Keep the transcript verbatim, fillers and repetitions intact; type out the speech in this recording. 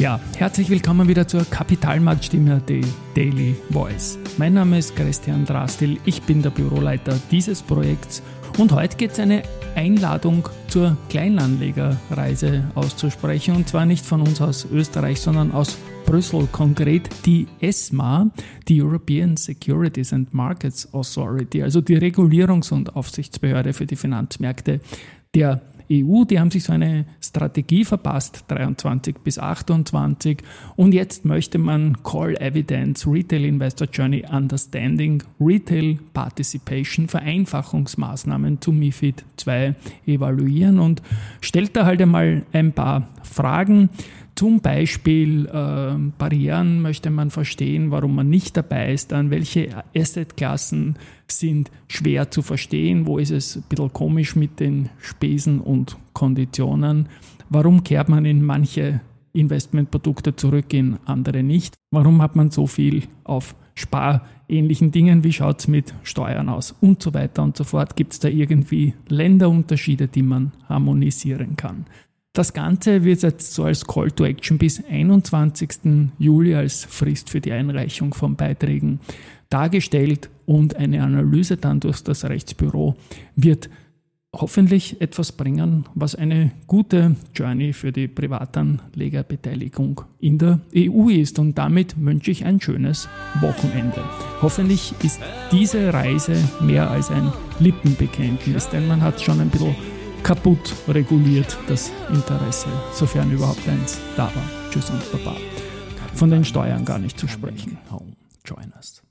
Ja, herzlich willkommen wieder zur Kapitalmarktstimme der Daily Voice. Mein Name ist Christian Drastil, ich bin der Büroleiter dieses Projekts und heute geht es eine Einladung zur Kleinanlegerreise auszusprechen, und zwar nicht von uns aus Österreich, sondern aus Brüssel, konkret die ESMA, die European Securities and Markets Authority, also die Regulierungs- und Aufsichtsbehörde für die Finanzmärkte der E U. Die haben sich so eine Strategie verpasst, dreiundzwanzig bis achtundzwanzig, und jetzt möchte man Call Evidence, Retail Investor Journey Understanding, Retail Participation, Vereinfachungsmaßnahmen zu MiFID zwei evaluieren und stellt da halt einmal ein paar Fragen. Zum Beispiel äh, Barrieren möchte man verstehen, warum man nicht dabei ist, dann welche Assetklassen sind schwer zu verstehen, wo ist es ein bisschen komisch mit den Spesen und Konditionen, warum kehrt man in manche Investmentprodukte zurück, in andere nicht, warum hat man so viel auf sparähnlichen Dingen, wie schaut es mit Steuern aus und so weiter und so fort. Gibt es da irgendwie Länderunterschiede, die man harmonisieren kann? Das Ganze wird jetzt so als Call to Action bis einundzwanzigsten Juli als Frist für die Einreichung von Beiträgen dargestellt, und eine Analyse dann durch das Rechtsbüro wird hoffentlich etwas bringen, was eine gute Journey für die Privatanlegerbeteiligung in der E U ist. Und damit wünsche ich ein schönes Wochenende. Hoffentlich ist diese Reise mehr als ein Lippenbekenntnis, denn man hat schon ein bisschen kaputt reguliert, das Interesse, sofern überhaupt eins da war. Tschüss und Baba. Von den Steuern gar nicht zu sprechen. Home, join us.